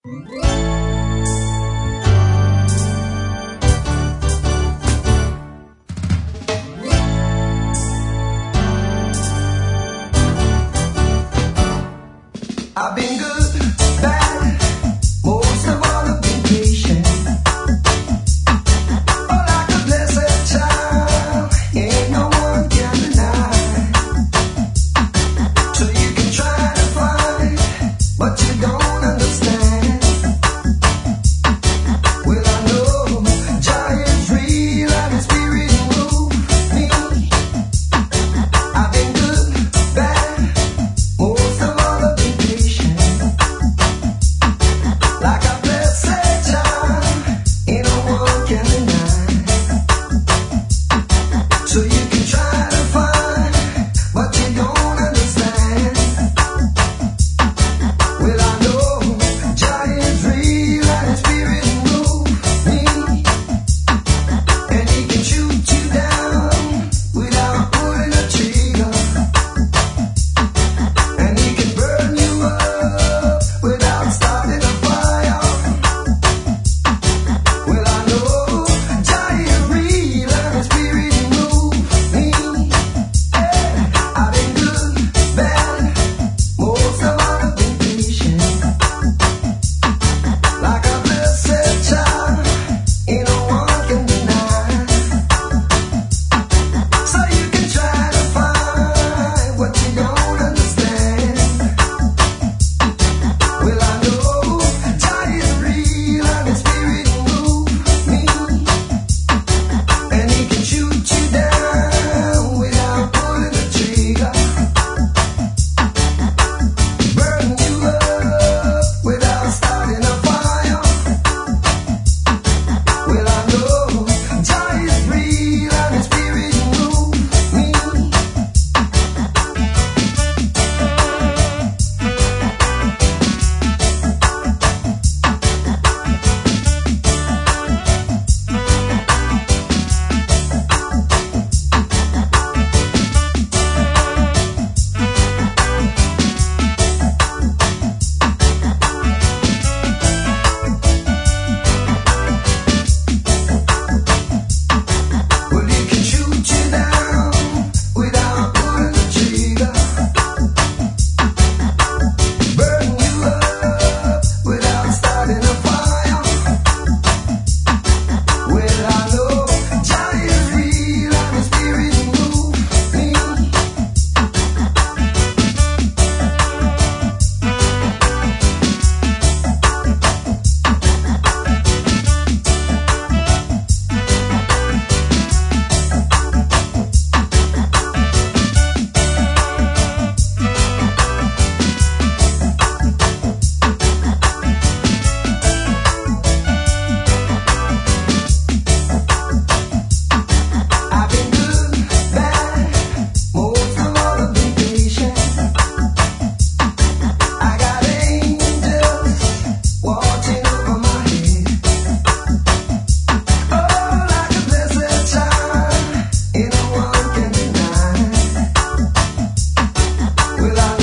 I've been good, bad, most of all I've been patient. Oh, like a blessed child, ain't no one can deny. So you can try to find what you don't understand. Well, I know joy is real and the spirit moves me. I've been good, bad, most of all I've been patient. Like a blessed child, ain't no one can deny. So you can try to find what you don't understand. Well, I know joy is real and the spirit moves me. And he can shoot you down without pulling a trigger. And he can burn you up without starting a fire. Well, I know joy is real and the spirit moves me. I've been good, bad, most of all I've been patient. Like a blessed child, ain't no one can deny. So you can try to find what you don't understand. Well, I know joy is real and the spirit moves me. And he can shoot you down without pulling the trigger. Burn you up without starting a fire. Well, I know joy is real and the spirit moves me. Well, he can shoot you down without pulling the trigger. Burn you up without starting a fire. Well, I know joy is real and the spirit moves me. I've been good, bad, most of all I've been patient. I got angels watching over my head. Oh, like a blessed child, ain't no one can deny. Well, I